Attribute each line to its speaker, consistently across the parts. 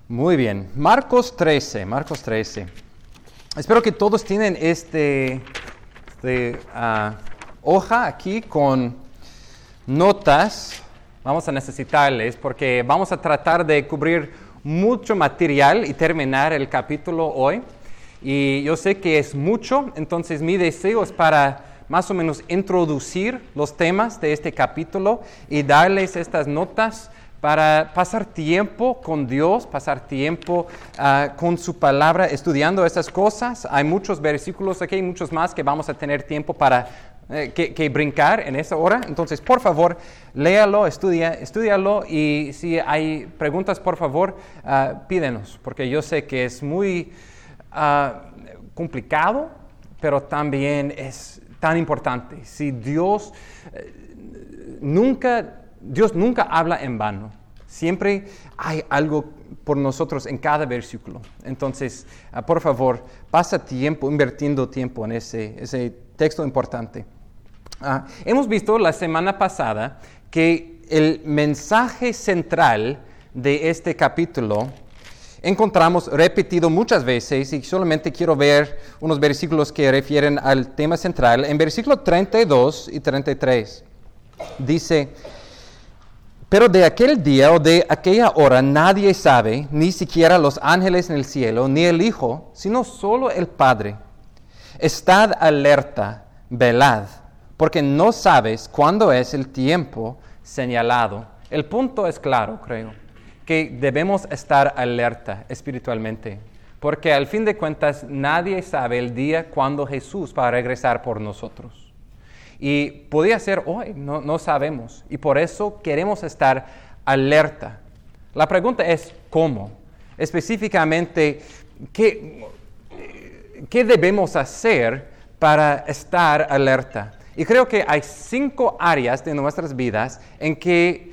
Speaker 1: Muy bien, Marcos 13. Espero que todos tienen hoja aquí con notas. Vamos a necesitarles porque vamos a tratar de cubrir mucho material y terminar el capítulo hoy. Y yo sé que es mucho, entonces mi deseo es para más o menos introducir los temas de este capítulo y darles estas notas para pasar tiempo con Dios, pasar tiempo con su palabra, estudiando estas cosas. Hay muchos versículos aquí, muchos más que vamos a tener tiempo para que brincar en esa hora. Entonces, por favor, léalo, estúdialo y si hay preguntas, por favor, pídenos, porque yo sé que es muy complicado, pero también es tan importante. Si Dios nunca habla en vano. Siempre hay algo por nosotros en cada versículo. Entonces, por favor, pasa tiempo, invirtiendo tiempo en ese texto importante. Hemos visto la semana pasada que el mensaje central de este capítulo encontramos repetido muchas veces y solamente quiero ver unos versículos que refieren al tema central. En versículos 32 y 33 dice: pero de aquel día o de aquella hora nadie sabe, ni siquiera los ángeles en el cielo, ni el Hijo, sino solo el Padre. Estad alerta, velad, porque no sabes cuándo es el tiempo señalado. El punto es claro, creo, que debemos estar alerta espiritualmente, porque al fin de cuentas nadie sabe el día cuando Jesús va a regresar por nosotros. Y podría ser hoy, no sabemos. Y por eso queremos estar alerta. La pregunta es ¿cómo? Específicamente, ¿qué debemos hacer para estar alerta? Y creo que hay 5 áreas de nuestras vidas en que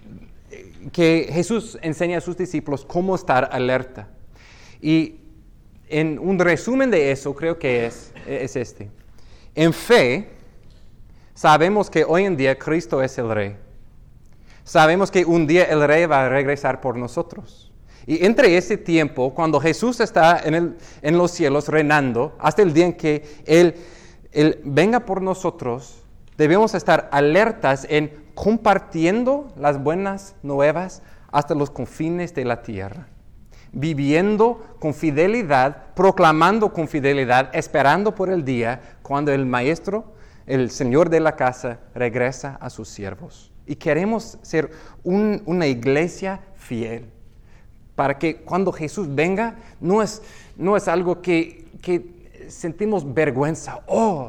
Speaker 1: Jesús enseña a sus discípulos cómo estar alerta. Y en un resumen de eso creo que es este. En fe, sabemos que hoy en día Cristo es el Rey. Sabemos que un día el Rey va a regresar por nosotros. Y entre ese tiempo, cuando Jesús está en los cielos reinando, hasta el día en que Él venga por nosotros, debemos estar alertas en compartiendo las buenas nuevas hasta los confines de la tierra. Viviendo con fidelidad, proclamando con fidelidad, esperando por el día cuando el Maestro, el Señor de la casa, regresa a sus siervos. Y queremos ser una iglesia fiel, para que cuando Jesús venga, no es algo que sentimos vergüenza.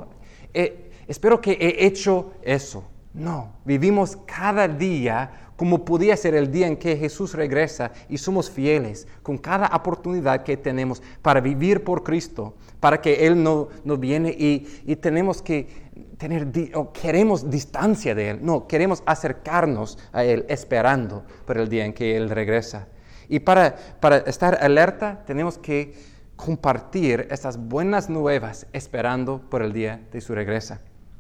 Speaker 1: Espero que he hecho eso. No, vivimos cada día como podía ser el día en que Jesús regresa y somos fieles con cada oportunidad que tenemos para vivir por Cristo, para que Él no viene y tenemos que queremos distancia de Él. No, queremos acercarnos a Él esperando por el día en que Él regresa. Y para estar alerta tenemos que compartir estas buenas nuevas esperando por el día de su regreso.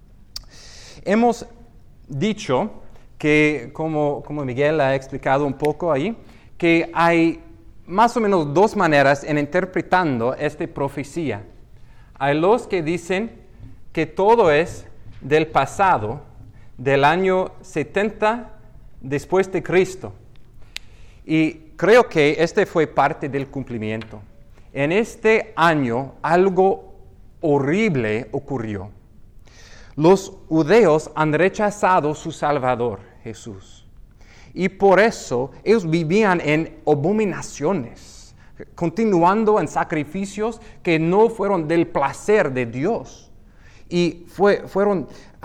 Speaker 1: Hemos dicho que, como Miguel ha explicado un poco ahí, que hay más o menos 2 maneras en interpretando esta profecía. Hay los que dicen que todo es del pasado, del año 70 después de Cristo. Y creo que este fue parte del cumplimiento. En este año algo horrible ocurrió. Los judíos han rechazado su Salvador, Jesús. Y por eso ellos vivían en abominaciones, continuando en sacrificios que no fueron del placer de Dios. Y fueron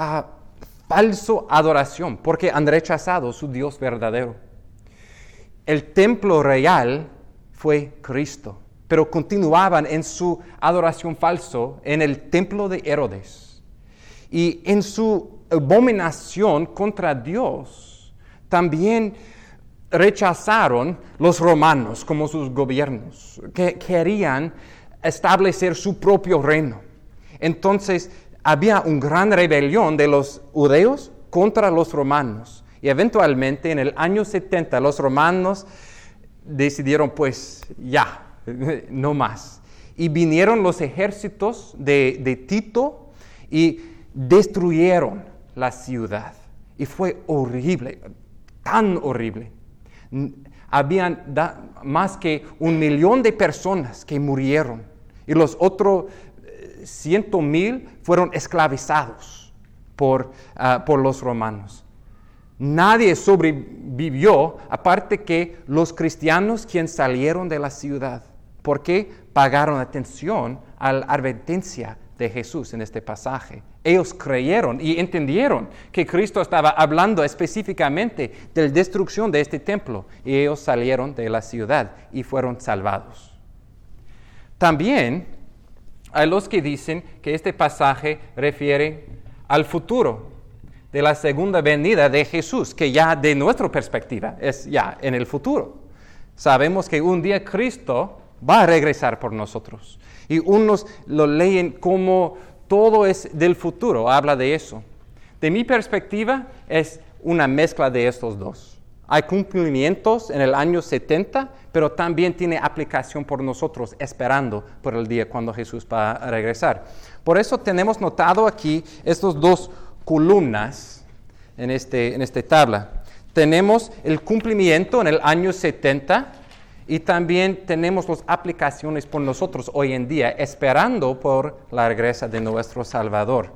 Speaker 1: falso adoración, porque han rechazado su Dios verdadero. El templo real fue Cristo, pero continuaban en su adoración falso en el templo de Herodes. Y en su abominación contra Dios, también rechazaron los romanos como sus gobiernos, que querían establecer su propio reino. Entonces, había una gran rebelión de los judíos contra los romanos. Y eventualmente, en el año 70, los romanos decidieron, pues ya, no más. Y vinieron los ejércitos de Tito y destruyeron la ciudad. Y fue horrible, tan horrible. Habían más que 1 millón de personas que murieron. Y los otros 100,000 fueron esclavizados por los romanos. Nadie sobrevivió, aparte que los cristianos quienes salieron de la ciudad, porque pagaron atención a la advertencia de Jesús en este pasaje. Ellos creyeron y entendieron que Cristo estaba hablando específicamente de la destrucción de este templo, y ellos salieron de la ciudad y fueron salvados. También hay los que dicen que este pasaje refiere al futuro, de la segunda venida de Jesús, que ya de nuestra perspectiva es ya en el futuro. Sabemos que un día Cristo va a regresar por nosotros. Y unos lo leen como todo es del futuro, habla de eso. De mi perspectiva es una mezcla de estos dos. Hay cumplimientos en el año 70, pero también tiene aplicación por nosotros, esperando por el día cuando Jesús va a regresar. Por eso tenemos notado aquí estos dos columnas en esta tabla. Tenemos el cumplimiento en el año 70 y también tenemos las aplicaciones por nosotros hoy en día, esperando por la regresa de nuestro Salvador.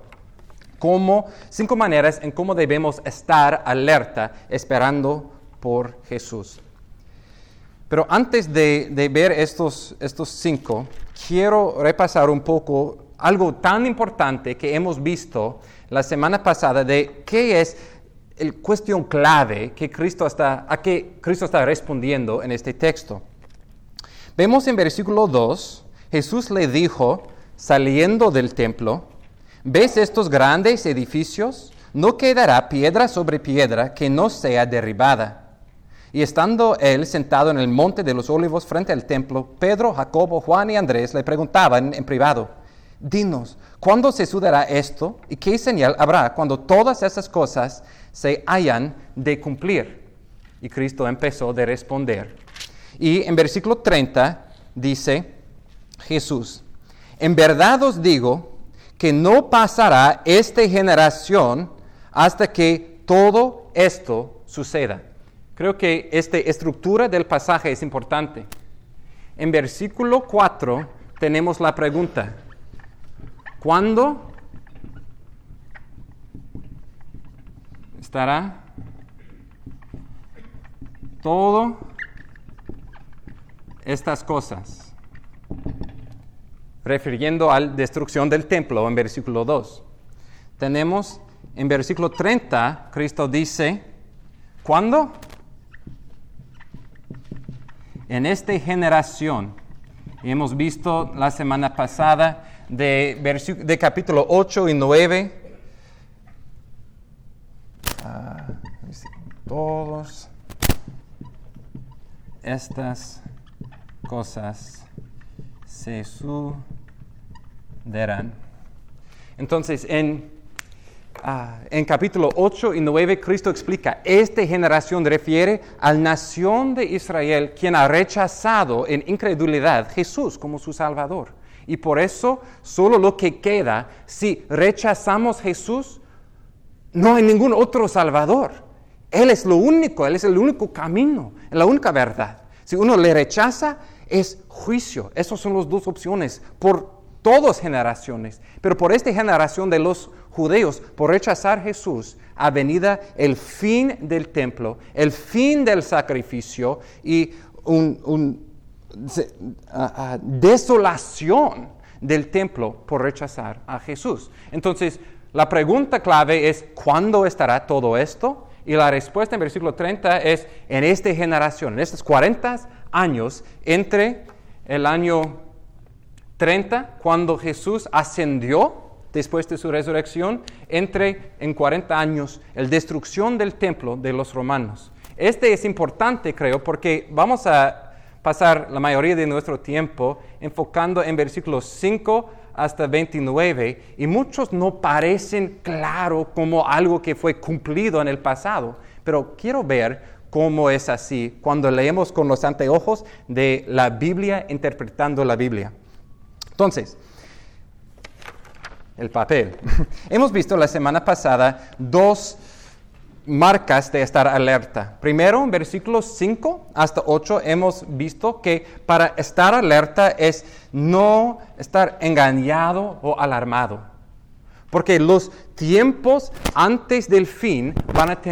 Speaker 1: 5 maneras en cómo debemos estar alerta, esperando por Jesús. Pero antes de ver estos 5, quiero repasar un poco algo tan importante que hemos visto la semana pasada de qué es la cuestión clave a que Cristo está respondiendo en este texto. Vemos en versículo 2, Jesús le dijo, saliendo del templo, ¿ves estos grandes edificios? No quedará piedra sobre piedra que no sea derribada. Y estando él sentado en el monte de los olivos frente al templo, Pedro, Jacobo, Juan y Andrés le preguntaban en privado, dinos, ¿cuándo se sucederá esto? ¿Y qué señal habrá cuando todas esas cosas se hayan de cumplir? Y Cristo empezó a responder. Y en versículo 30 dice Jesús, en verdad os digo que no pasará esta generación hasta que todo esto suceda. Creo que esta estructura del pasaje es importante. En versículo 4 tenemos la pregunta, ¿cuándo estará todo estas cosas? Refiriendo a la destrucción del templo en versículo 2. Tenemos en versículo 30, Cristo dice, ¿cuándo? En esta generación. Hemos visto la semana pasada de capítulo 8 y 9. Todas estas cosas se sucederán. Entonces, en capítulo 8 y 9, Cristo explica, esta generación refiere a la nación de Israel, quien ha rechazado en incredulidad Jesús como su Salvador. Y por eso, solo lo que queda, si rechazamos Jesús, no hay ningún otro Salvador. Él es lo único, Él es el único camino, la única verdad. Si uno le rechaza, es juicio. Esas son las dos opciones por todas generaciones. Pero por esta generación de los judíos, por rechazar a Jesús, ha venido el fin del templo, el fin del sacrificio y desolación del templo por rechazar a Jesús. Entonces, la pregunta clave es, ¿cuándo estará todo esto? Y la respuesta en versículo 30 es, en esta generación, en estos 40 años, entre el año 30, cuando Jesús ascendió después de su resurrección, en 40 años, la destrucción del templo de los romanos. Este es importante, creo, porque vamos a pasar la mayoría de nuestro tiempo enfocando en versículos 5 hasta 29, y muchos no parecen claro como algo que fue cumplido en el pasado, pero quiero ver cómo es así cuando leemos con los anteojos de la Biblia, interpretando la Biblia. Entonces, el papel. Hemos visto la semana pasada 2 marcas de estar alerta. Primero, en versículos 5 hasta 8, hemos visto que para estar alerta es no estar engañado o alarmado. Porque los tiempos antes del fin van a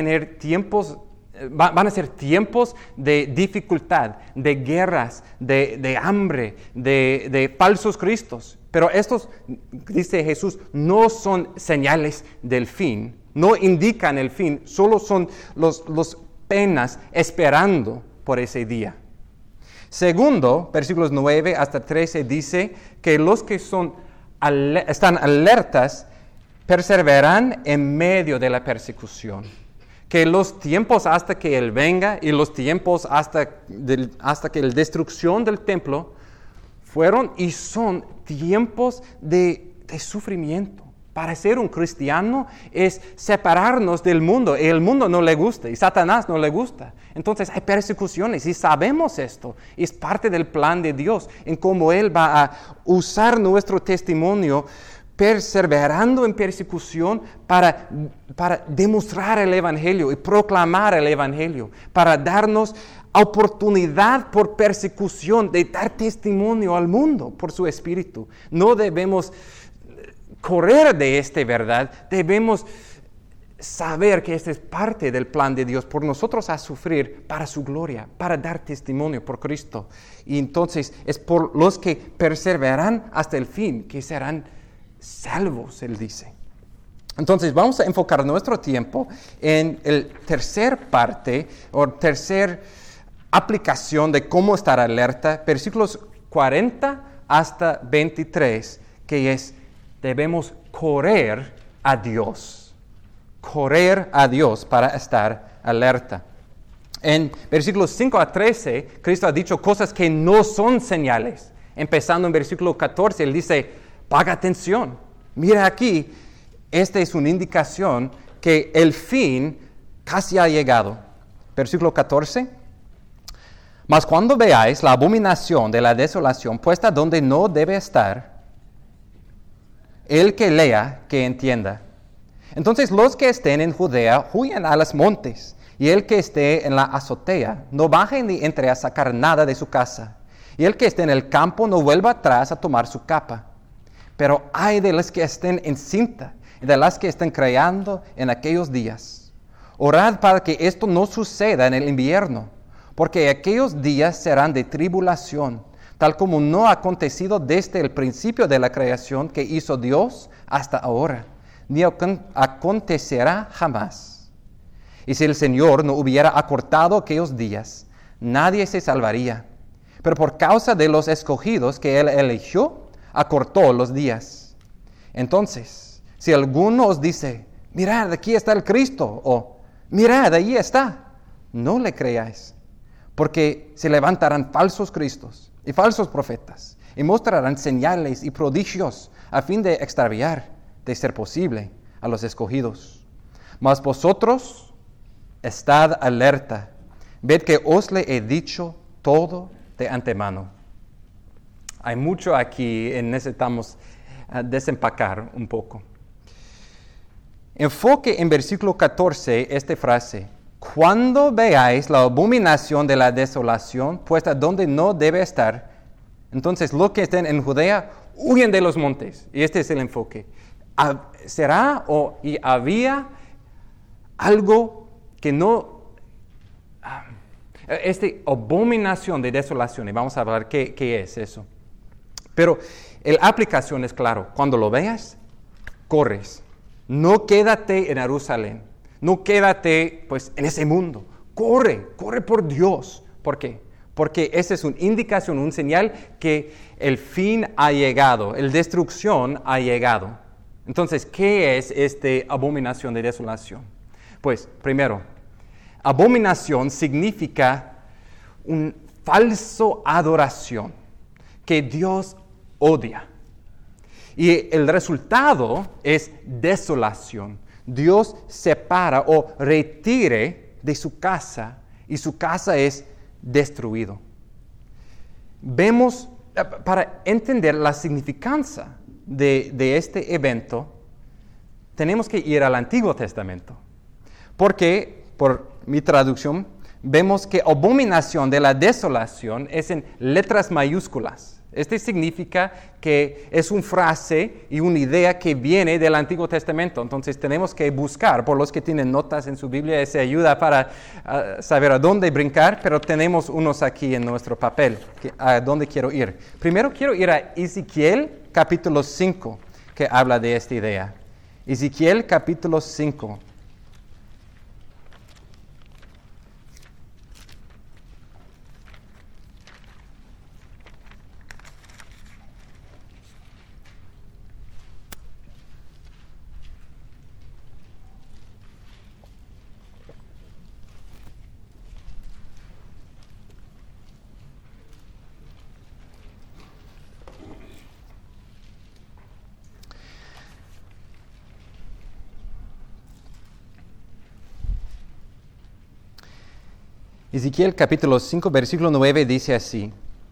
Speaker 1: ser tiempos de dificultad, de guerras, de hambre, de falsos cristos. Pero estos, dice Jesús, no son señales del fin, no indican el fin, solo son los penas esperando por ese día. Segundo, versículos 9 hasta 13 dice que los que están alertas perseverarán en medio de la persecución. Que los tiempos hasta que Él venga y los tiempos hasta que la destrucción del templo fueron y son tiempos de sufrimiento. Para ser un cristiano es separarnos del mundo, y el mundo no le gusta, y Satanás no le gusta. Entonces hay persecuciones, y sabemos esto. Es parte del plan de Dios, en cómo Él va a usar nuestro testimonio, perseverando en persecución para demostrar el Evangelio y proclamar el Evangelio, para darnos oportunidad por persecución de dar testimonio al mundo por su Espíritu. No debemos correr de esta verdad, debemos saber que esta es parte del plan de Dios por nosotros a sufrir para su gloria, para dar testimonio por Cristo. Y entonces es por los que perseveran hasta el fin que serán salvos, Él dice. Entonces vamos a enfocar nuestro tiempo en el tercer parte o tercer aplicación de cómo estar alerta, versículos 40 hasta 23, que es debemos correr a Dios para estar alerta. En versículos 5 a 13, Cristo ha dicho cosas que no son señales. Empezando en versículo 14, Él dice, paga atención, mira aquí, esta es una indicación que el fin casi ha llegado. Versículo 14. Mas cuando veáis la abominación de la desolación puesta donde no debe estar, el que lea, que entienda. Entonces los que estén en Judea huyan a los montes, y el que esté en la azotea no baje ni entre a sacar nada de su casa, y el que esté en el campo no vuelva atrás a tomar su capa. Pero ay de los que estén en cinta y de las que estén criando en aquellos días. Orad para que esto no suceda en el invierno, porque aquellos días serán de tribulación, tal como no ha acontecido desde el principio de la creación que hizo Dios hasta ahora, ni acontecerá jamás. Y si el Señor no hubiera acortado aquellos días, nadie se salvaría. Pero por causa de los escogidos que Él eligió, acortó los días. Entonces, si alguno os dice, mirad, aquí está el Cristo, o mirad, allí está, no le creáis, porque se levantarán falsos cristos y falsos profetas, y mostrarán señales y prodigios a fin de extraviar, de ser posible, a los escogidos. Mas vosotros estad alerta, ved que os le he dicho todo de antemano. Hay mucho aquí y necesitamos desempacar un poco. Enfoque en versículo 14 esta frase. Cuando veáis la abominación de la desolación puesta donde no debe estar, entonces los que estén en Judea huyen de los montes. Y este es el enfoque. ¿Será y había algo que no... esta abominación de desolación, y vamos a hablar qué es eso. Pero la aplicación es claro. Cuando lo veas, corres. No quédate en Jerusalén. No quédate pues en ese mundo. Corre por Dios. ¿Por qué? Porque esa es una indicación, una señal que el fin ha llegado, la destrucción ha llegado. Entonces, ¿qué es esta abominación de desolación? Pues, primero, abominación significa una falsa adoración que Dios odia. Y el resultado es desolación. Dios separa o retire de su casa y su casa es destruido. Vemos, para entender la significancia de este evento, tenemos que ir al Antiguo Testamento. Porque, por mi traducción, vemos que abominación de la desolación es en letras mayúsculas. Este significa que es una frase y una idea que viene del Antiguo Testamento. Entonces tenemos que buscar, por los que tienen notas en su Biblia, esa ayuda para saber a dónde brincar, pero tenemos unos aquí en nuestro papel, a dónde quiero ir. Primero quiero ir a Ezequiel capítulo 5, que habla de esta idea. Ezequiel capítulo 5. Ezequiel capítulo 5, versículo 9 dice así: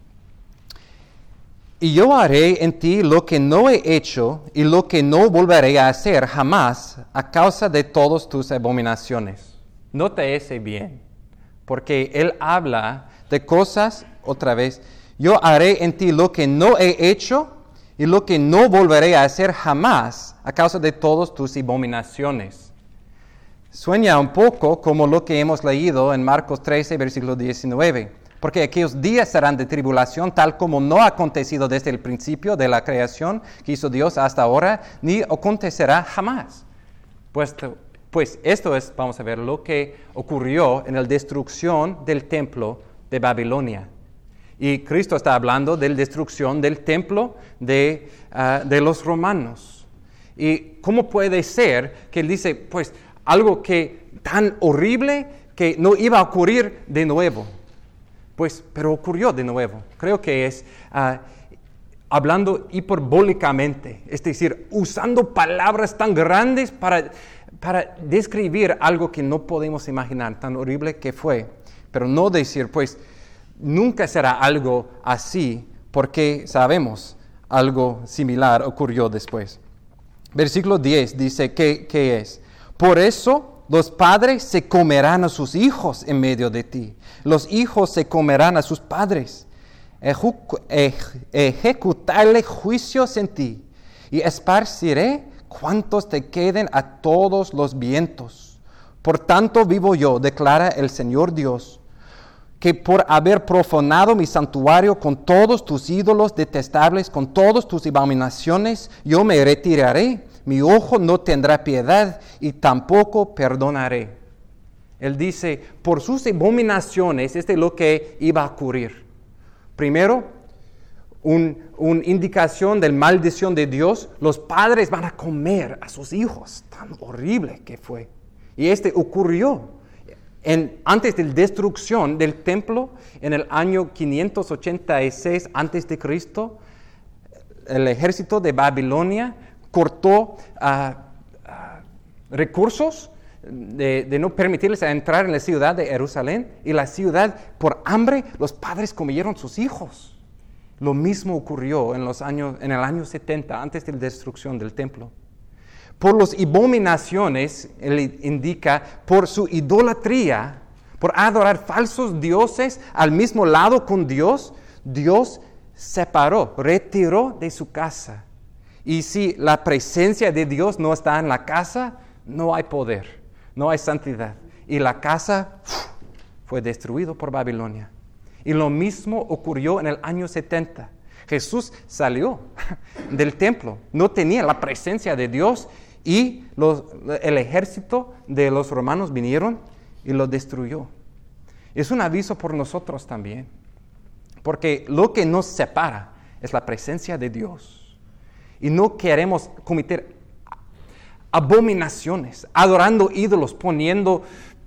Speaker 1: Y yo haré en ti lo que no he hecho y lo que no volveré a hacer jamás a causa de todas tus abominaciones. Nota ese bien, porque él habla de cosas, otra vez, yo haré en ti lo que no he hecho y lo que no volveré a hacer jamás a causa de todas tus abominaciones. Sueña un poco como lo que hemos leído en Marcos 13, versículo 19. Porque aquellos días serán de tribulación, tal como no ha acontecido desde el principio de la creación que hizo Dios hasta ahora, ni acontecerá jamás. Pues esto es, vamos a ver, lo que ocurrió en la destrucción del templo de Babilonia. Y Cristo está hablando de la destrucción del templo de los romanos. ¿Y cómo puede ser que él dice, pues, algo que tan horrible que no iba a ocurrir de nuevo? Pues, pero ocurrió de nuevo. Creo que es hablando hiperbólicamente, es decir, usando palabras tan grandes para describir algo que no podemos imaginar, tan horrible que fue. Pero no decir, pues, nunca será algo así, porque sabemos algo similar ocurrió después. Versículo 10 dice, ¿qué es? Por eso los padres se comerán a sus hijos en medio de ti. Los hijos se comerán a sus padres. Ejecutaré juicios en ti y esparciré cuantos te queden a todos los vientos. Por tanto vivo yo, declara el Señor Dios, que por haber profanado mi santuario con todos tus ídolos detestables, con todas tus abominaciones, yo me retiraré. Mi ojo no tendrá piedad y tampoco perdonaré. Él dice, por sus abominaciones, es lo que iba a ocurrir. Primero, una indicación de maldición de Dios. Los padres van a comer a sus hijos. Tan horrible que fue. Y ocurrió antes de la destrucción del templo, en el año 586 a.C., el ejército de Babilonia cortó recursos de no permitirles entrar en la ciudad de Jerusalén, y la ciudad, por hambre, los padres comieron sus hijos. Lo mismo ocurrió en el año 70, antes de la destrucción del templo. Por las abominaciones, él indica, por su idolatría, por adorar falsos dioses al mismo lado con Dios, Dios separó, retiró de su casa. Y si la presencia de Dios no está en la casa, no hay poder, no hay santidad. Y la casa fue destruida por Babilonia. Y lo mismo ocurrió en el año 70. Jesús salió del templo, no tenía la presencia de Dios, y el ejército de los romanos vinieron y lo destruyó. Es un aviso por nosotros también, porque lo que nos separa es la presencia de Dios. Y no queremos cometer abominaciones, adorando ídolos, poniendo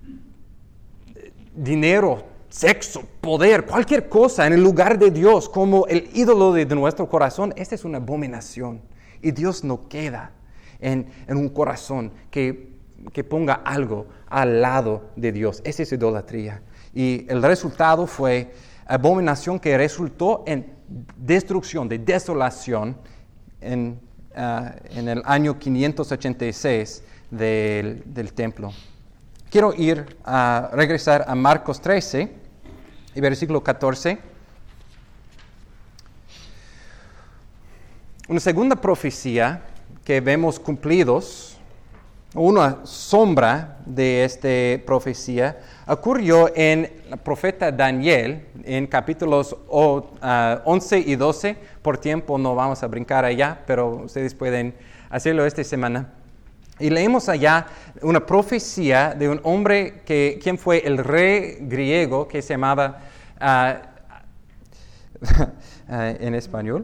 Speaker 1: dinero, sexo, poder, cualquier cosa en el lugar de Dios como el ídolo de nuestro corazón. Esta es una abominación. Y Dios no queda en un corazón que ponga algo al lado de Dios. Esa es idolatría. Y el resultado fue abominación que resultó en destrucción, de desolación en el año 586 del templo. Quiero regresar a Marcos 13 y versículo 14. Una segunda profecía que vemos cumplidos, una sombra de esta profecía, ocurrió en el profeta Daniel, en capítulos 11 y 12. Por tiempo no vamos a brincar allá, pero ustedes pueden hacerlo esta semana. Y leemos allá una profecía de un hombre quien fue el rey griego que se llamaba, en español,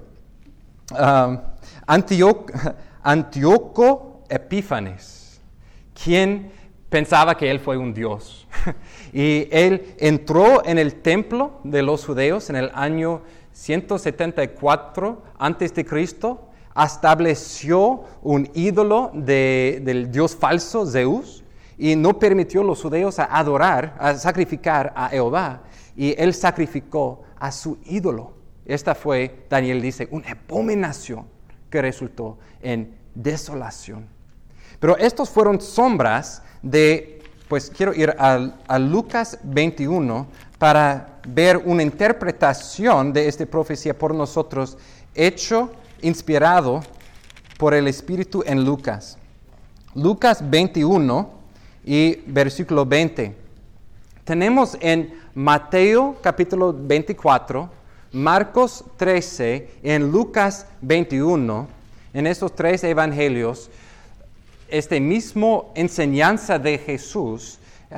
Speaker 1: Antíoco Epífanes, quien pensaba que él fue un dios. Y él entró en el templo de los judíos en el año 174 a.C., estableció un ídolo del dios falso Zeus y no permitió a los judíos a sacrificar a Jehová, y él sacrificó a su ídolo. Esta fue, Daniel dice, una abominación que resultó en desolación. Pero estos fueron sombras pues quiero ir a Lucas 21 para ver una interpretación de esta profecía por nosotros, inspirado por el Espíritu en Lucas. Lucas 21 y versículo 20. Tenemos en Mateo capítulo 24, Marcos 13, en Lucas 21, en estos tres evangelios, esta misma enseñanza de Jesús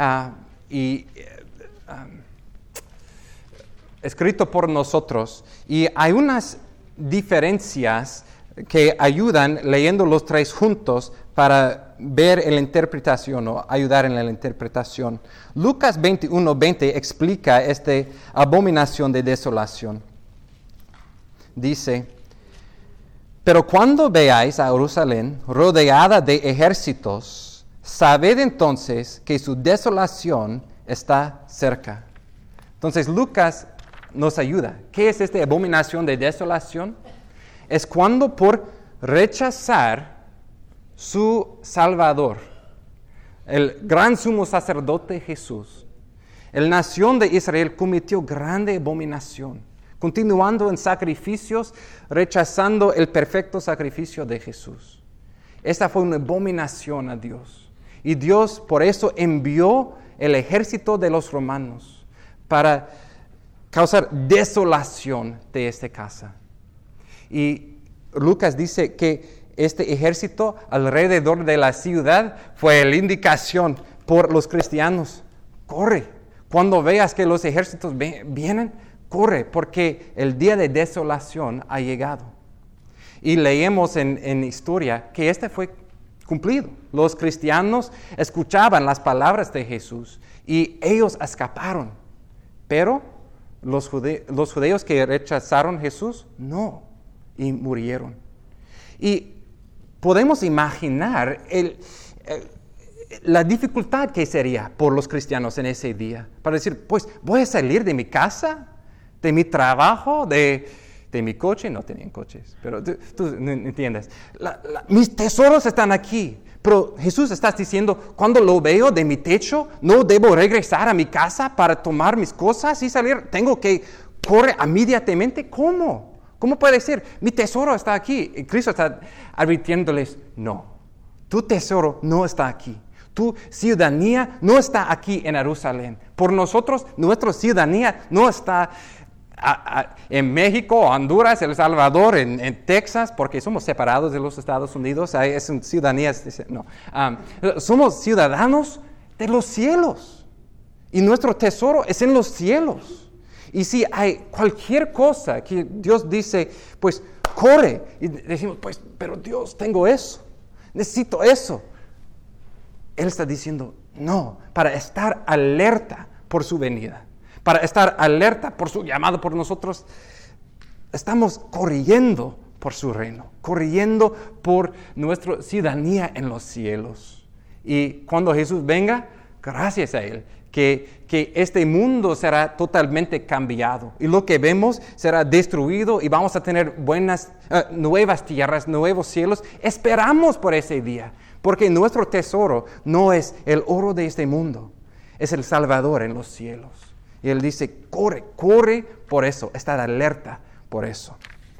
Speaker 1: escrito por nosotros. Y hay unas diferencias que ayudan leyendo los tres juntos para ver la interpretación o ayudar en la interpretación. Lucas 21:20 explica esta abominación de desolación. Dice: pero cuando veáis a Jerusalén rodeada de ejércitos, sabed entonces que su desolación está cerca. Entonces Lucas nos ayuda. ¿Qué es esta abominación de desolación? Es cuando por rechazar su Salvador, el gran sumo sacerdote Jesús, la nación de Israel cometió grande abominación, continuando en sacrificios, rechazando el perfecto sacrificio de Jesús. Esta fue una abominación a Dios. Y Dios por eso envió el ejército de los romanos para causar desolación de esta casa. Y Lucas dice que este ejército alrededor de la ciudad fue la indicación por los cristianos. Corre. Cuando veas que los ejércitos vienen, corre, porque el día de desolación ha llegado. Y leemos en historia que este fue cumplido. Los cristianos escuchaban las palabras de Jesús y ellos escaparon. Pero los judíos que rechazaron a Jesús, no, y murieron. Y podemos imaginar la dificultad que sería por los cristianos en ese día. Para decir, pues voy a salir de mi casa, de mi trabajo, de mi coche. No tenían coches, pero tú no entiendes. Mis tesoros están aquí. Pero Jesús está diciendo, cuando lo veo de mi techo, no debo regresar a mi casa para tomar mis cosas y salir. Tengo que correr inmediatamente. ¿Cómo? ¿Cómo puede ser? Mi tesoro está aquí. Y Cristo está advirtiéndoles, no, tu tesoro no está aquí. Tu ciudadanía no está aquí en Jerusalén. Por nosotros, nuestra ciudadanía no está en México, Honduras, El Salvador, en Texas, porque somos separados de los Estados Unidos. Es una ciudadanía, no. Somos ciudadanos de los cielos. Y nuestro tesoro es en los cielos. Y si hay cualquier cosa que Dios dice, pues corre. Y decimos, pues, pero Dios, tengo eso. Necesito eso. Él está diciendo, no, para estar alerta por su venida. Para estar alerta por su llamado por nosotros, estamos corriendo por su reino, corriendo por nuestra ciudadanía en los cielos. Y cuando Jesús venga, gracias a Él, que este mundo será totalmente cambiado y lo que vemos será destruido y vamos a tener nuevas tierras, nuevos cielos. Esperamos por ese día, porque nuestro tesoro no es el oro de este mundo, es el Salvador en los cielos. Y Él dice, corre por eso, estar alerta por eso.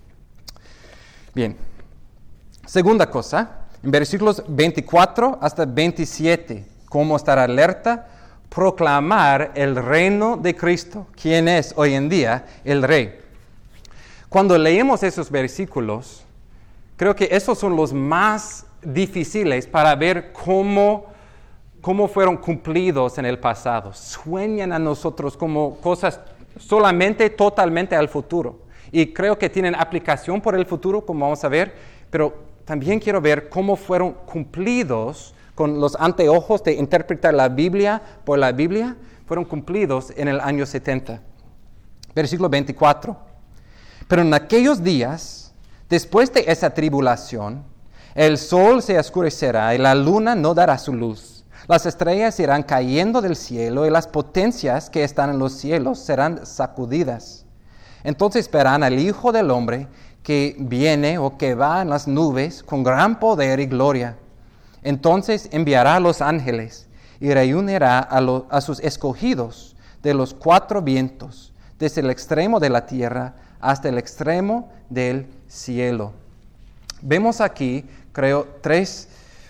Speaker 1: Bien, segunda cosa, en versículos 24 hasta 27, cómo estar alerta, proclamar el reino de Cristo, quien es hoy en día el Rey. Cuando leemos esos versículos, creo que esos son los más difíciles para ver cómo fueron cumplidos en el pasado. Sueñan a nosotros como cosas solamente, totalmente al futuro. Y creo que tienen aplicación por el futuro, como vamos a ver, pero también quiero ver cómo fueron cumplidos con los anteojos de interpretar la Biblia por la Biblia, fueron cumplidos en el año 70. Versículo 24. Pero en aquellos días, después de esa tribulación, el sol se oscurecerá y la luna no dará su luz. Las estrellas irán cayendo del cielo y las potencias que están en los cielos serán sacudidas. Entonces verán al Hijo del Hombre que viene o que va en las nubes con gran poder y gloria. Entonces enviará a los ángeles y reunirá a sus escogidos de los cuatro vientos, desde el extremo de la tierra hasta el extremo del cielo. Vemos aquí, creo, tres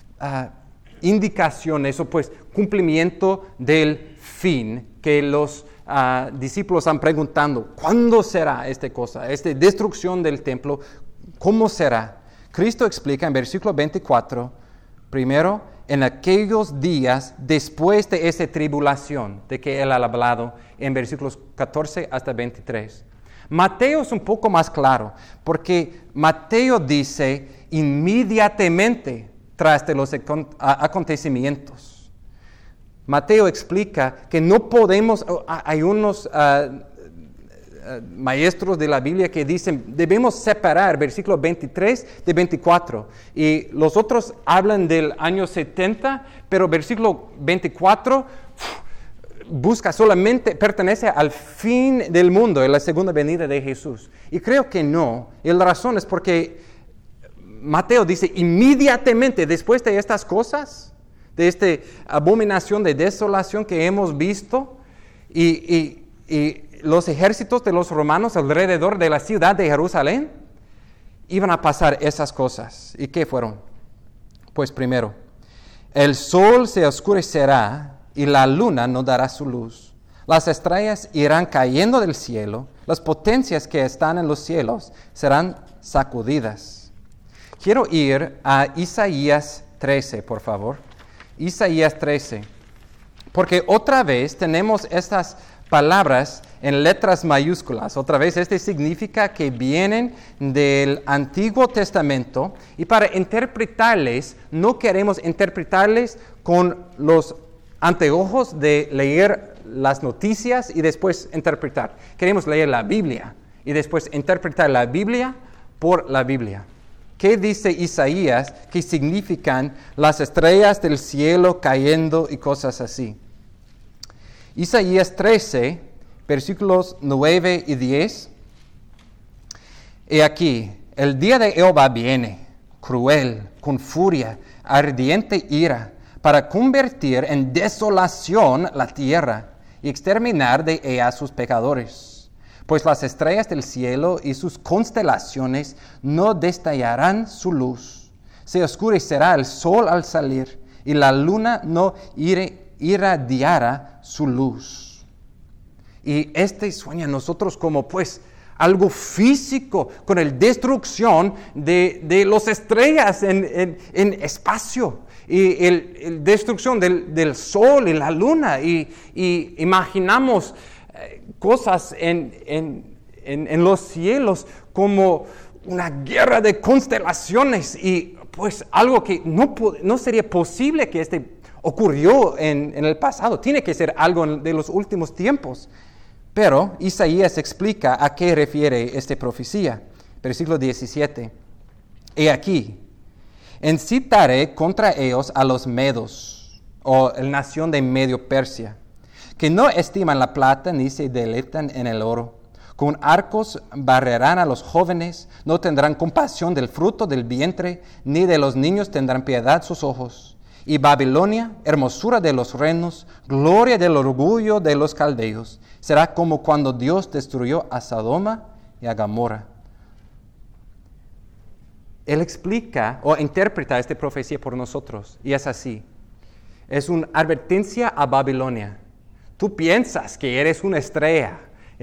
Speaker 1: indicaciones o pues cumplimiento del fin que los discípulos están preguntando, ¿cuándo será esta cosa, esta destrucción del templo? ¿Cómo será? Cristo explica en versículo 24, primero, en aquellos días después de esa tribulación de que Él ha hablado en versículos 14 hasta 23. Mateo es un poco más claro, porque Mateo dice inmediatamente tras de los acontecimientos. Mateo explica que no podemos, hay unos maestros de la Biblia que dicen, debemos separar versículo 23 de 24. Y los otros hablan del año 70, pero versículo 24 pertenece al fin del mundo, en la segunda venida de Jesús. Y creo que no. Y la razón es porque Mateo dice, inmediatamente después de estas cosas, de esta abominación de desolación que hemos visto, y los ejércitos de los romanos alrededor de la ciudad de Jerusalén, iban a pasar esas cosas. ¿Y qué fueron? Pues primero, el sol se oscurecerá y la luna no dará su luz. Las estrellas irán cayendo del cielo, las potencias que están en los cielos serán sacudidas. Quiero ir a Isaías 13, por favor. Isaías 13. Porque otra vez tenemos estas palabras en letras mayúsculas. Otra vez, este significa que vienen del Antiguo Testamento y para interpretarles, no queremos interpretarles con los anteojos de leer las noticias y después interpretar. Queremos leer la Biblia y después interpretar la Biblia por la Biblia. ¿Qué dice Isaías que significan las estrellas del cielo cayendo y cosas así? Isaías 13, versículos 9 y 10. He aquí, el día de Jehová viene, cruel, con furia, ardiente ira, para convertir en desolación la tierra y exterminar de ella a sus pecadores. Pues las estrellas del cielo y sus constelaciones no destallarán su luz. Se oscurecerá el sol al salir y la luna no irradiará su luz. Y sueña a nosotros como pues algo físico, con la destrucción de las estrellas en espacio. Y la destrucción del sol y la luna. Y imaginamos cosas en los cielos como una guerra de constelaciones. Y pues algo que no sería posible que ocurrió en el pasado. Tiene que ser algo de los últimos tiempos. Pero Isaías explica a qué refiere esta profecía. Versículo 17. He aquí, incitaré contra ellos a los medos, o la nación de Medio Persia, que no estiman la plata ni se deleitan en el oro. Con arcos barrerán a los jóvenes, no tendrán compasión del fruto del vientre, ni de los niños tendrán piedad sus ojos. Y Babilonia, hermosura de los reinos, gloria del orgullo de los caldeos, será como cuando Dios destruyó a Sodoma y a Gomorra. Él explica o interpreta esta profecía por nosotros, y es así. Es una advertencia a Babilonia. Tú piensas que eres una estrella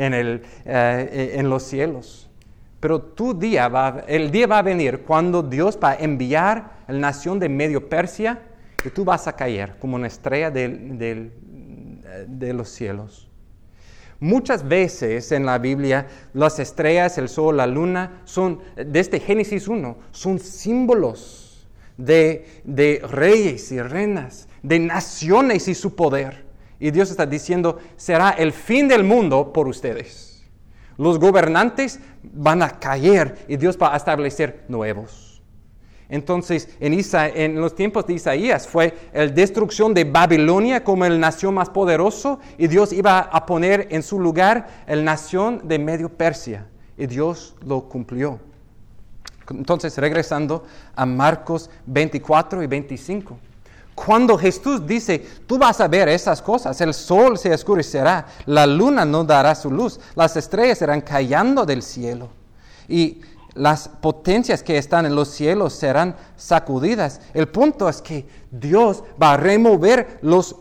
Speaker 1: en los cielos, pero el día va a venir cuando Dios va a enviar a la nación de Medio Persia, y tú vas a caer como una estrella de los cielos. Muchas veces en la Biblia, las estrellas, el sol, la luna, son, desde Génesis 1, son símbolos de reyes y reinas, de naciones y su poder. Y Dios está diciendo, será el fin del mundo por ustedes. Los gobernantes van a caer y Dios va a establecer nuevos. Entonces, en los tiempos de Isaías fue la destrucción de Babilonia como la nación más poderosa, y Dios iba a poner en su lugar la nación de Medio Persia, y Dios lo cumplió. Entonces, regresando a Marcos 24 y 25. Cuando Jesús dice, tú vas a ver esas cosas, el sol se oscurecerá, la luna no dará su luz, las estrellas serán cayendo del cielo, y las potencias que están en los cielos serán sacudidas. El punto es que Dios va a remover los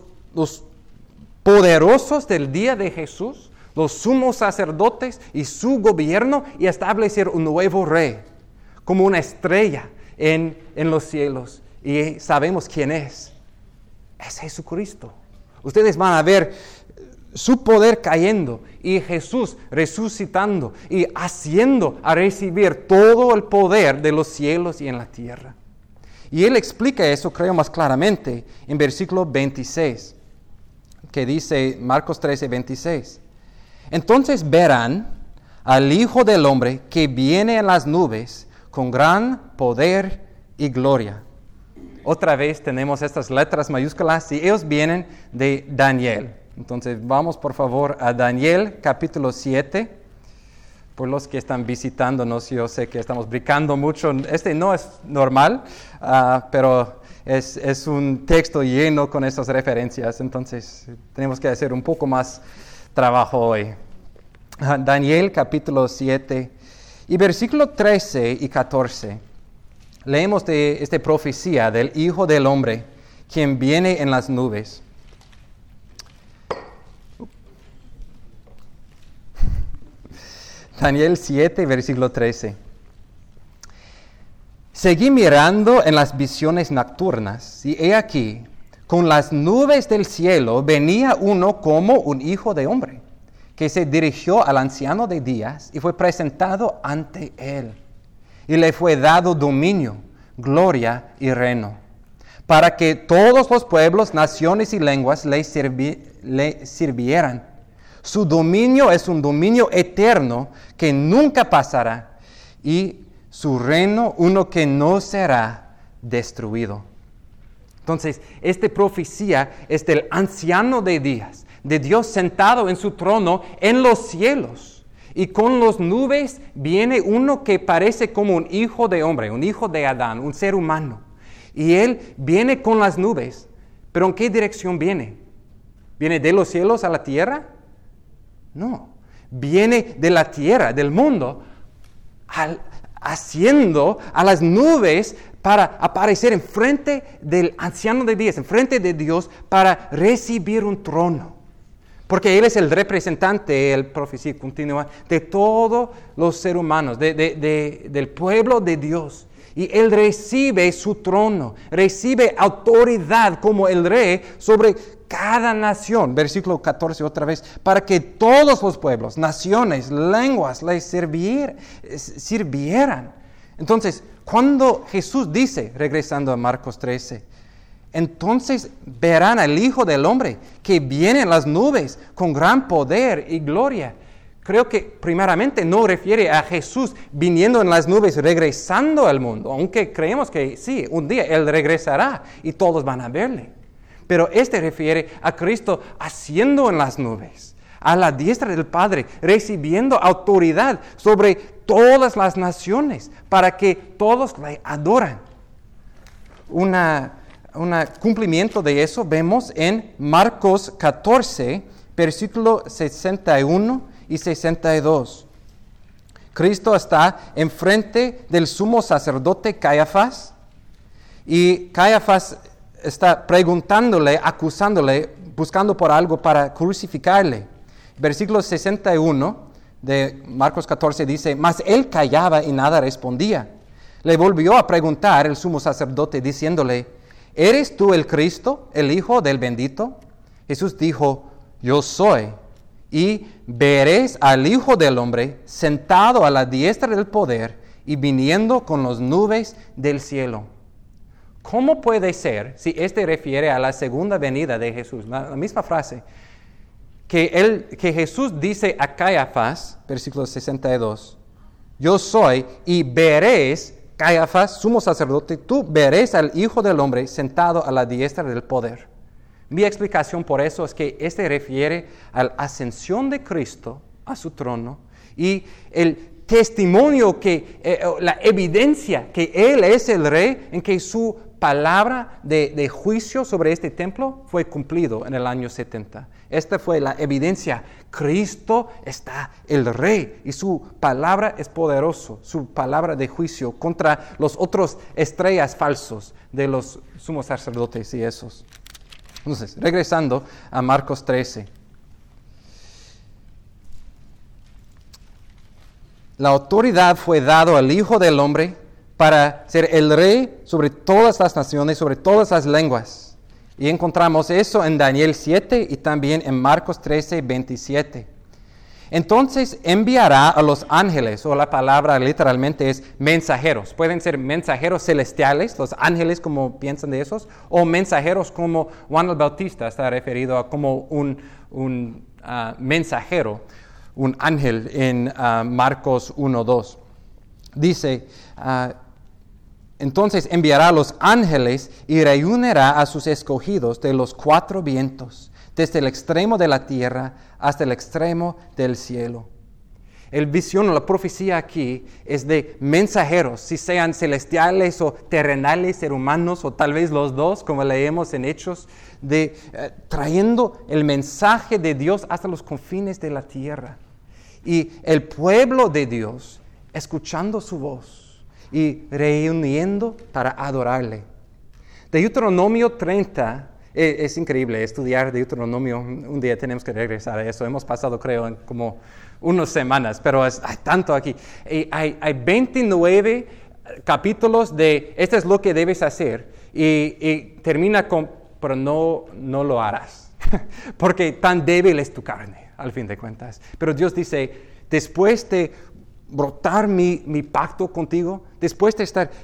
Speaker 1: poderosos del día de Jesús, los sumos sacerdotes y su gobierno, y establecer un nuevo rey, como una estrella en los cielos. Y sabemos quién es. Es Jesucristo. Ustedes van a ver su poder cayendo y Jesús resucitando y haciendo a recibir todo el poder de los cielos y en la tierra. Y Él explica eso, creo, más claramente en versículo 26, que dice Marcos 13, 26. Entonces verán al Hijo del Hombre que viene en las nubes con gran poder y gloria. Otra vez tenemos estas letras mayúsculas y ellos vienen de Daniel. Entonces vamos por favor a Daniel capítulo 7. Por los que están visitándonos, yo sé que estamos brincando mucho. Este no es normal, pero es un texto lleno con estas referencias. Entonces tenemos que hacer un poco más trabajo hoy. Daniel capítulo 7 y versículo 13 y 14. Leemos de esta profecía del Hijo del Hombre, quien viene en las nubes. Daniel 7, versículo 13. Seguí mirando en las visiones nocturnas, y he aquí, con las nubes del cielo venía uno como un hijo de hombre, que se dirigió al anciano de días y fue presentado ante él. Y le fue dado dominio, gloria y reino, para que todos los pueblos, naciones y lenguas le sirvieran. Su dominio es un dominio eterno que nunca pasará, y su reino uno que no será destruido. Entonces, esta profecía es del anciano de días, de Dios sentado en su trono en los cielos. Y con las nubes viene uno que parece como un hijo de hombre, un hijo de Adán, un ser humano. Y él viene con las nubes. ¿Pero en qué dirección viene? ¿Viene de los cielos a la tierra? No. Viene de la tierra, del mundo, haciendo a las nubes para aparecer enfrente del anciano de días, enfrente de Dios, para recibir un trono. Porque Él es el representante, el profecía continua, de todos los seres humanos, del pueblo de Dios. Y Él recibe su trono, recibe autoridad como el rey sobre cada nación. Versículo 14 otra vez, para que todos los pueblos, naciones, lenguas le sirvieran. Entonces, cuando Jesús dice, regresando a Marcos 13, entonces verán al Hijo del Hombre que viene en las nubes con gran poder y gloria. Creo que primeramente no refiere a Jesús viniendo en las nubes, regresando al mundo, aunque creemos que sí, un día Él regresará y todos van a verle. pero este refiere a Cristo asciendo en las nubes, a la diestra del Padre, recibiendo autoridad sobre todas las naciones, para que todos le adoran. Un cumplimiento de eso vemos en Marcos 14, versículo 61 y 62. Cristo está enfrente del sumo sacerdote Caifás, y Caifás está preguntándole, acusándole, buscando por algo para crucificarle. Versículo 61 de Marcos 14 dice: mas él callaba y nada respondía. Le volvió a preguntar el sumo sacerdote diciéndole: ¿eres tú el Cristo, el Hijo del bendito? Jesús dijo: yo soy. Y veréis al Hijo del Hombre sentado a la diestra del poder y viniendo con las nubes del cielo. ¿Cómo puede ser, si este refiere a la segunda venida de Jesús, la misma frase, que Jesús dice a Caifás, versículo 62, yo soy, y veréis, Caifás, sumo sacerdote, tú veréis al Hijo del Hombre sentado a la diestra del poder? Mi explicación por eso es que este refiere a la ascensión de Cristo a su trono y el testimonio, la evidencia que Él es el Rey, en que su palabra de juicio sobre este templo fue cumplido en el año 70. Esta fue la evidencia. Cristo está el Rey y su palabra es poderoso, su palabra de juicio contra los otros estrellas falsos de los sumos sacerdotes y esos. Entonces, regresando a Marcos 13. La autoridad fue dada al Hijo del Hombre para ser el Rey sobre todas las naciones, sobre todas las lenguas. Y encontramos eso en Daniel 7 y también en Marcos 13, 27. Entonces enviará a los ángeles, o la palabra literalmente es mensajeros. Pueden ser mensajeros celestiales, los ángeles como piensan de esos, o mensajeros como Juan el Bautista está referido a como un mensajero, un ángel en Marcos 1, 2. Dice, entonces enviará a los ángeles y reunirá a sus escogidos de los cuatro vientos, desde el extremo de la tierra hasta el extremo del cielo. El visión o la profecía aquí es de mensajeros, si sean celestiales o terrenales, seres humanos, o tal vez los dos, como leemos en Hechos, trayendo el mensaje de Dios hasta los confines de la tierra. Y el pueblo de Dios escuchando su voz y reuniendo para adorarle. Deuteronomio 30, es increíble estudiar Deuteronomio. Un día tenemos que regresar a eso. Hemos pasado, creo, en como unas semanas, pero hay tanto aquí. Hay 29 capítulos de esto es lo que debes hacer y termina con, pero no lo harás, porque tan débil es tu carne, al fin de cuentas. Pero Dios dice, después de brotar mi pacto contigo, después de estar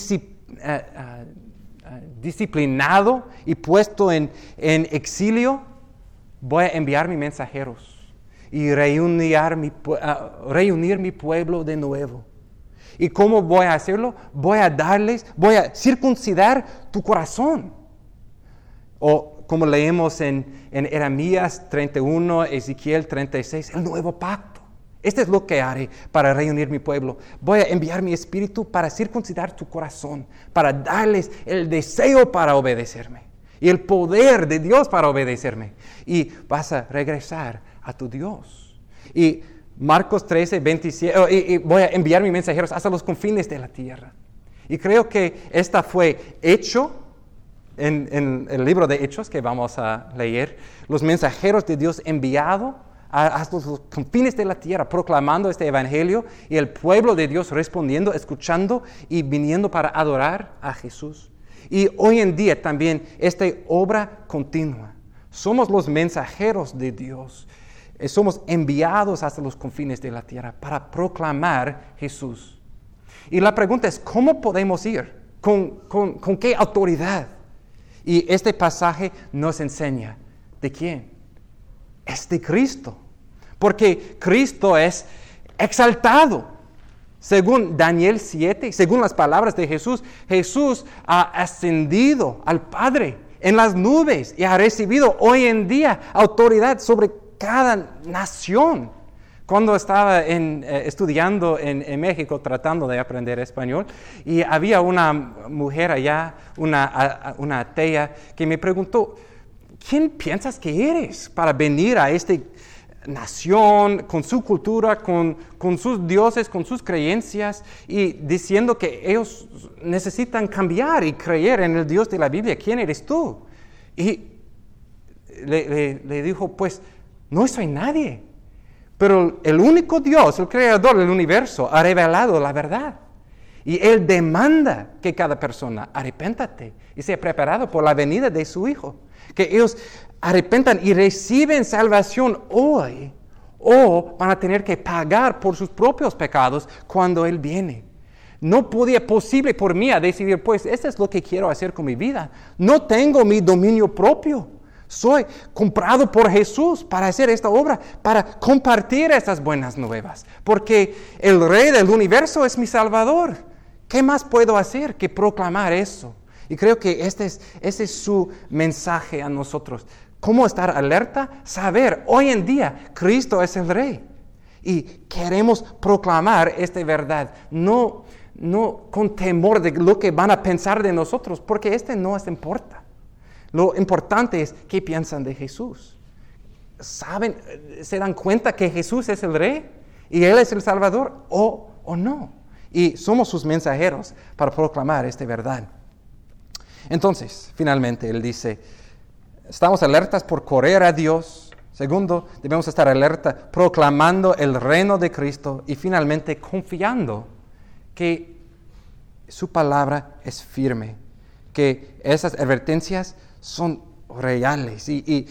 Speaker 1: disciplinado y puesto en exilio, voy a enviar mis mensajeros y reunir mi pueblo de nuevo. ¿Y cómo voy a hacerlo? Voy a circuncidar tu corazón. O como leemos en Jeremías 31, Ezequiel 36, el nuevo pacto. Este es lo que haré para reunir mi pueblo. Voy a enviar mi espíritu para circuncidar tu corazón, para darles el deseo para obedecerme y el poder de Dios para obedecerme. Y vas a regresar a tu Dios. Y Marcos 13, 27, y voy a enviar mis mensajeros hasta los confines de la tierra. Y creo que esta fue hecho en el libro de Hechos que vamos a leer. Los mensajeros de Dios enviados hasta los confines de la tierra, proclamando este evangelio, y el pueblo de Dios respondiendo, escuchando y viniendo para adorar a Jesús. Y hoy en día también esta obra continua. Somos los mensajeros de Dios. Somos enviados hasta los confines de la tierra para proclamar Jesús. Y la pregunta es, ¿cómo podemos ir? ¿Con qué autoridad? Y este pasaje nos enseña, ¿de quién? Es de Cristo. Porque Cristo es exaltado. Según Daniel 7, según las palabras de Jesús, Jesús ha ascendido al Padre. en las nubes y ha recibido hoy en día autoridad sobre cada nación. Cuando estaba estudiando en México, tratando de aprender español, y había una mujer allá, una atea, que me preguntó, ¿quién piensas que eres para venir a esta nación con su cultura, con sus dioses, con sus creencias, y diciendo que ellos necesitan cambiar y creer en el Dios de la Biblia? ¿Quién eres tú? Y le dijo, pues, no soy nadie. Pero el único Dios, el creador del universo, ha revelado la verdad. Y Él demanda que cada persona arrepiéntate y sea preparado por la venida de su Hijo. Que ellos arrepientan y reciben salvación hoy, o van a tener que pagar por sus propios pecados cuando Él viene. No podía posible por mí a decidir, pues, esto es lo que quiero hacer con mi vida. No tengo mi dominio propio. Soy comprado por Jesús para hacer esta obra, para compartir estas buenas nuevas, porque el Rey del universo es mi Salvador. ¿Qué más puedo hacer que proclamar eso? Y creo que ese es su mensaje a nosotros. ¿Cómo estar alerta? Saber, hoy en día, Cristo es el Rey. Y queremos proclamar esta verdad, no con temor de lo que van a pensar de nosotros, porque no nos importa. Lo importante es qué piensan de Jesús. ¿Saben? ¿Se dan cuenta que Jesús es el Rey y Él es el Salvador o no? Y somos sus mensajeros para proclamar esta verdad. Entonces, finalmente, Él dice, estamos alertas por correr a Dios. Segundo, debemos estar alerta proclamando el reino de Cristo. Y finalmente, confiando que su palabra es firme, que esas advertencias son reales y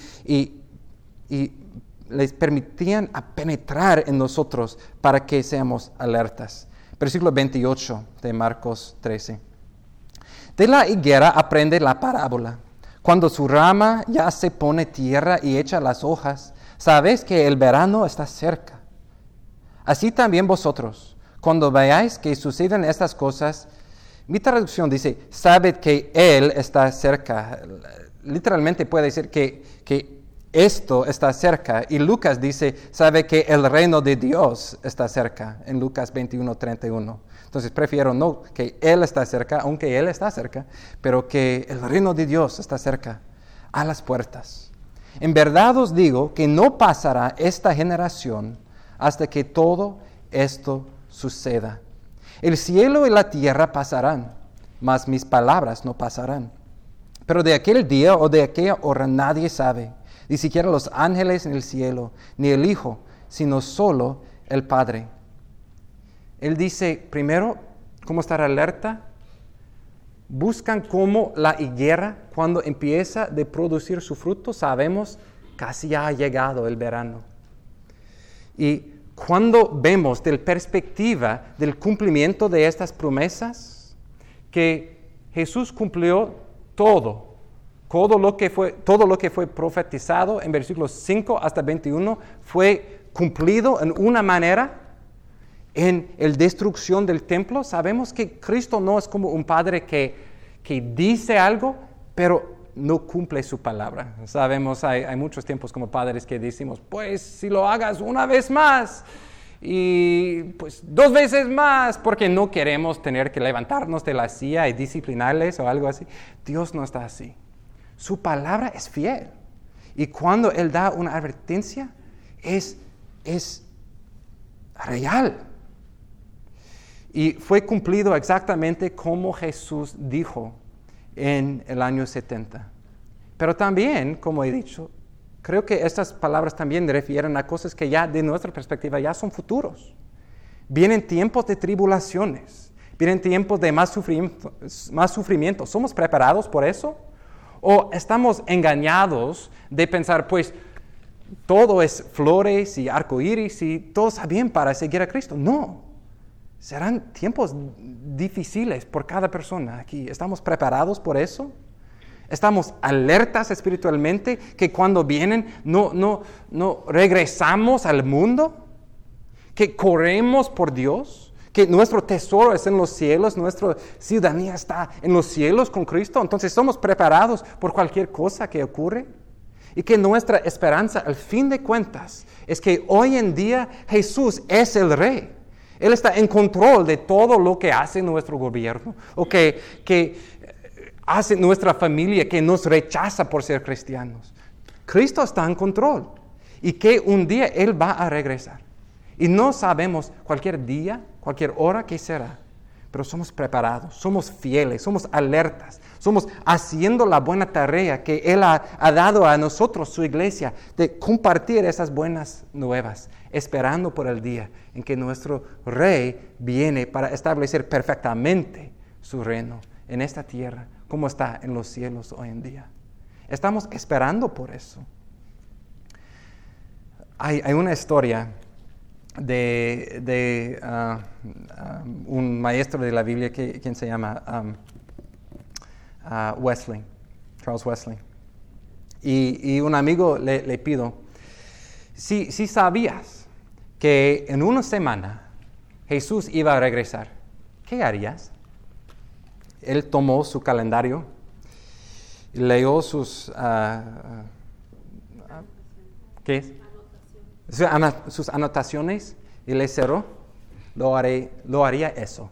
Speaker 1: les permitían penetrar en nosotros para que seamos alertas. Versículo 28 de Marcos 13. De la higuera aprende la parábola. Cuando su rama ya se pone tierra y echa las hojas, sabéis que el verano está cerca. Así también vosotros, cuando veáis que suceden estas cosas, mi traducción dice, sabed que Él está cerca. Literalmente puede decir que esto está cerca. Y Lucas dice, sabe que el reino de Dios está cerca, en Lucas 21:31. Entonces prefiero no que Él está cerca, aunque Él está cerca, pero que el reino de Dios está cerca, a las puertas. En verdad os digo que no pasará esta generación hasta que todo esto suceda. El cielo y la tierra pasarán, mas mis palabras no pasarán. Pero de aquel día o de aquella hora nadie sabe, ni siquiera los ángeles en el cielo, ni el Hijo, sino solo el Padre. Él dice, primero, ¿cómo estar alerta? Buscan cómo la higuera, cuando empieza a producir su fruto, sabemos, casi ya ha llegado el verano. Y cuando vemos de la perspectiva del cumplimiento de estas promesas, que Jesús cumplió todo lo que fue profetizado en versículos 5 hasta 21 fue cumplido en una manera en la destrucción del templo. Sabemos que Cristo no es como un padre que dice algo, pero no cumple su palabra. Sabemos, hay muchos tiempos como padres que decimos, pues si lo hagas una vez más y pues 2 veces más, porque no queremos tener que levantarnos de la silla y disciplinarles o algo así. Dios no está así. Su palabra es fiel. Y cuando Él da una advertencia, es real. Y fue cumplido exactamente como Jesús dijo en el año 70. Pero también, como he dicho, creo que estas palabras también refieren a cosas que ya de nuestra perspectiva ya son futuros. Vienen tiempos de tribulaciones, vienen tiempos de más sufrimiento. ¿Somos preparados por eso? ¿O estamos engañados de pensar, pues, todo es flores y arcoíris y todo está bien para seguir a Cristo? No. Serán tiempos difíciles por cada persona aquí. ¿Estamos preparados por eso? ¿Estamos alertas espiritualmente que cuando vienen no regresamos al mundo? ¿Que corremos por Dios? que nuestro tesoro es en los cielos, nuestra ciudadanía está en los cielos con Cristo, entonces somos preparados por cualquier cosa que ocurre. Y que nuestra esperanza, al fin de cuentas, es que hoy en día Jesús es el Rey. Él está en control de todo lo que hace nuestro gobierno, o que hace nuestra familia, que nos rechaza por ser cristianos. Cristo está en control y que un día Él va a regresar. Y no sabemos cualquier día, cualquier hora que será, pero somos preparados, somos fieles, somos alertas, somos haciendo la buena tarea que Él ha dado a nosotros, su iglesia, de compartir esas buenas nuevas, esperando por el día en que nuestro Rey viene para establecer perfectamente su reino en esta tierra, como está en los cielos hoy en día. Estamos esperando por eso. Hay una historia de un maestro de la Biblia quien se llama Wesley, Charles Wesley. Y un amigo le pido, si sabías que en una semana Jesús iba a regresar, ¿qué harías? Él tomó su calendario, leyó sus ¿qué es? Sus anotaciones y le cerró. Lo haría eso.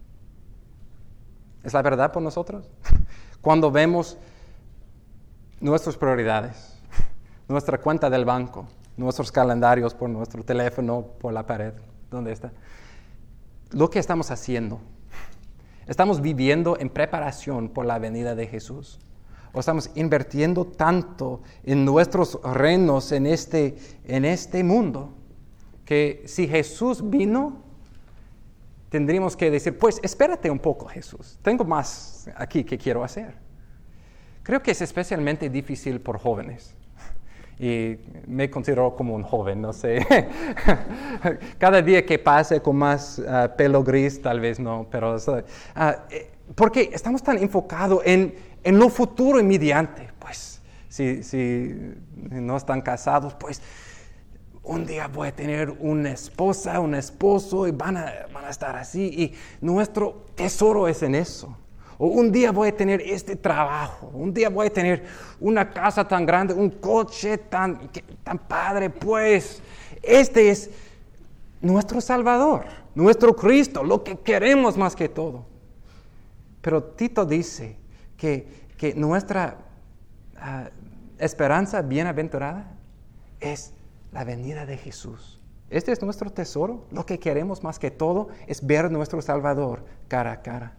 Speaker 1: ¿Es la verdad por nosotros? Cuando vemos nuestras prioridades, nuestra cuenta del banco, nuestros calendarios por nuestro teléfono, por la pared, ¿dónde está? Lo que estamos haciendo, estamos viviendo en preparación por la venida de Jesús. O estamos invirtiendo tanto en nuestros reinos en este mundo, que si Jesús vino, tendríamos que decir, pues espérate un poco, Jesús, tengo más aquí que quiero hacer. Creo que es especialmente difícil por jóvenes. Y me considero como un joven, no sé. Cada día que pase con más pelo gris, tal vez no, pero porque estamos tan enfocados en lo futuro inmediante. Pues si no están casados, pues un día voy a tener una esposa, un esposo y van a estar así. Y nuestro tesoro es en eso. O un día voy a tener este trabajo, un día voy a tener una casa tan grande, un coche tan padre, pues este es nuestro Salvador, nuestro Cristo, lo que queremos más que todo. Pero Tito dice que nuestra esperanza bienaventurada es la venida de Jesús. Este es nuestro tesoro, lo que queremos más que todo es ver a nuestro Salvador cara a cara.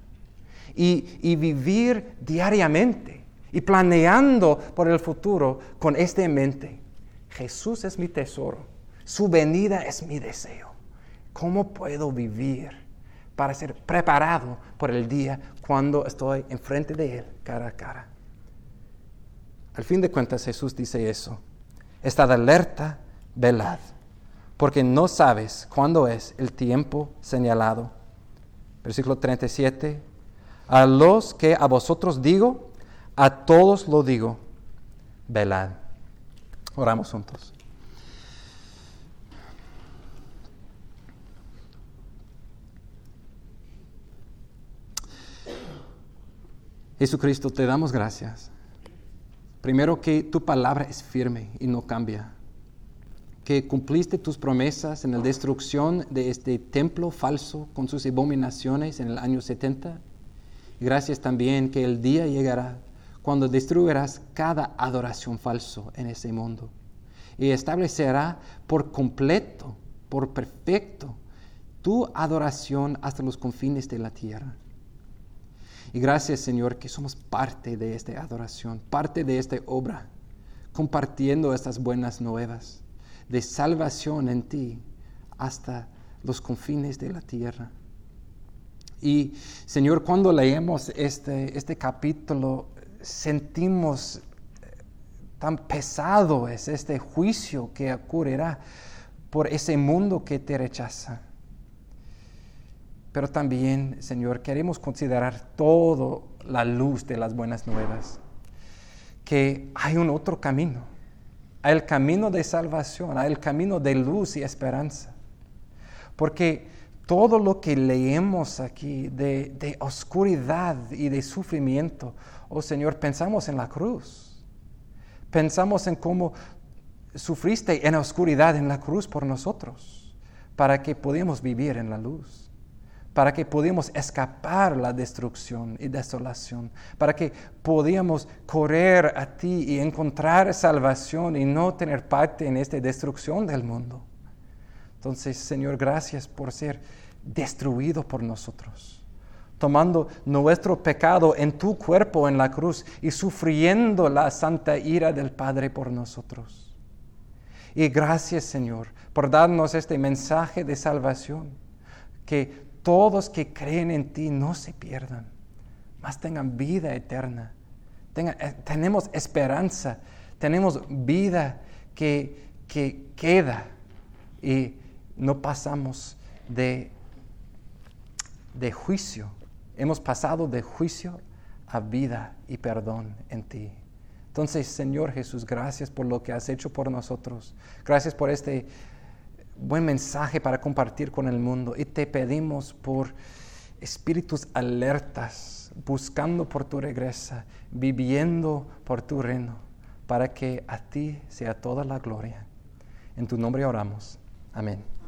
Speaker 1: Y vivir diariamente y planeando por el futuro con esto en mente. Jesús es mi tesoro, su venida es mi deseo. ¿Cómo puedo vivir para ser preparado por el día cuando estoy enfrente de Él cara a cara? Al fin de cuentas Jesús dice eso. Estad alerta, velad, porque no sabes cuándo es el tiempo señalado. Versículo 37. A los que a vosotros digo, a todos lo digo, velad. Oramos juntos. Jesucristo, te damos gracias. Primero que tu palabra es firme y no cambia. Que cumpliste tus promesas en la destrucción de este templo falso con sus abominaciones en el año 70. Gracias también que el día llegará cuando destruirás cada adoración falso en ese mundo y establecerá por completo, por perfecto, tu adoración hasta los confines de la tierra. Y gracias, Señor, que somos parte de esta adoración, parte de esta obra, compartiendo estas buenas nuevas de salvación en ti hasta los confines de la tierra. Y, Señor, cuando leemos este capítulo, sentimos tan pesado es este juicio que ocurrirá por ese mundo que te rechaza. Pero también, Señor, queremos considerar toda la luz de las buenas nuevas, que hay un otro camino, hay el camino de salvación, hay el camino de luz y esperanza. Porque todo lo que leemos aquí de oscuridad y de sufrimiento, oh Señor, pensamos en la cruz. Pensamos en cómo sufriste en la oscuridad en la cruz por nosotros, para que podamos vivir en la luz, para que podamos escapar la destrucción y desolación, para que podamos correr a ti y encontrar salvación y no tener parte en esta destrucción del mundo. Entonces, Señor, gracias por ser destruido por nosotros, tomando nuestro pecado en tu cuerpo en la cruz y sufriendo la santa ira del Padre por nosotros. Y gracias, Señor, por darnos este mensaje de salvación, que todos que creen en ti no se pierdan, mas tengan vida eterna. Tenemos esperanza, tenemos vida que queda y no pasamos de juicio. Hemos pasado de juicio a vida y perdón en ti. Entonces, Señor Jesús, gracias por lo que has hecho por nosotros. Gracias por este buen mensaje para compartir con el mundo. Y te pedimos por espíritus alertas, buscando por tu regreso, viviendo por tu reino, para que a ti sea toda la gloria. En tu nombre oramos. Amén.